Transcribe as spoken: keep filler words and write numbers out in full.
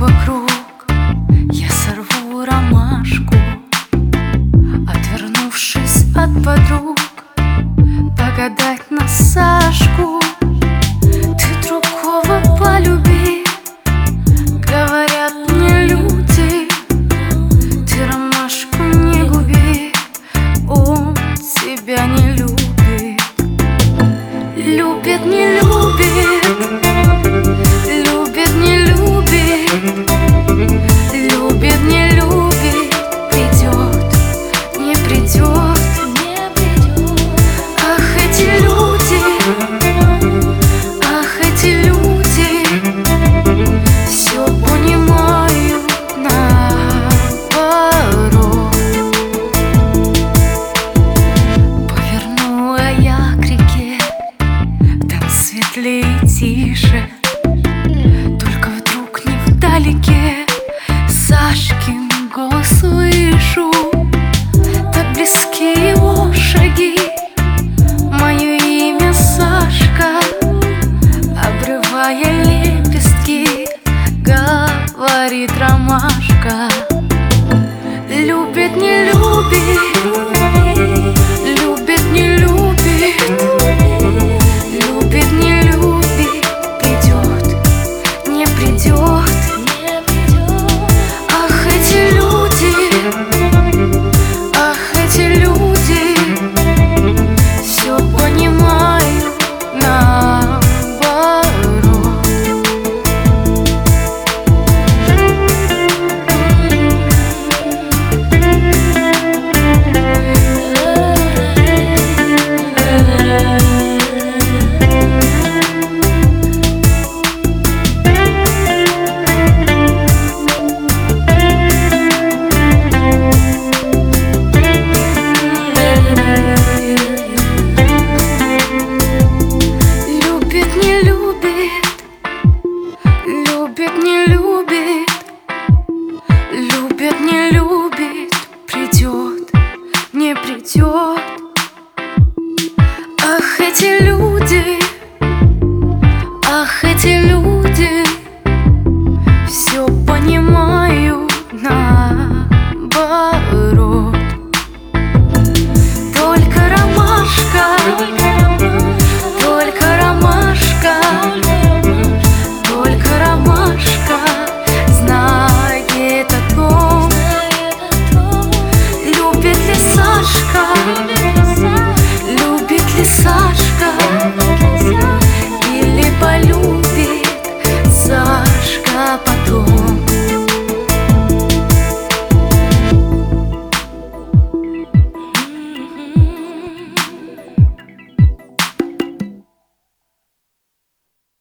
вокруг, я сорву ромашку, отвернувшись от подруг, погадать на Сашку. Ты другого полюби, говорят мне люди, ты ромашку не губи, он тебя не любит. Любит, не любит, любит, не любит, любит, не любит, придет, не придет. Ах, эти люди, ах, эти люди, все понимают наоборот. Повернула я к реке, там светлее и тише, только вдруг не вдалеке Сашкин голос слышу. Так близки его шаги, мое имя Сашка, обрывая лепестки, говорит ромашка. Любит, не любит, любит, не любит, любит, не любит, придет, не придет. Ах, эти люди, ах, эти люди, все понимают наоборот. Любит, не любит, любит, не любит, любит, не любит, придет, не придет. Ах, эти люди, ах, эти люди, все понимают наоборот. Только ромашка, только ромашка, только ромашка знает о том, любит ли Сашка, любит ли Сашка.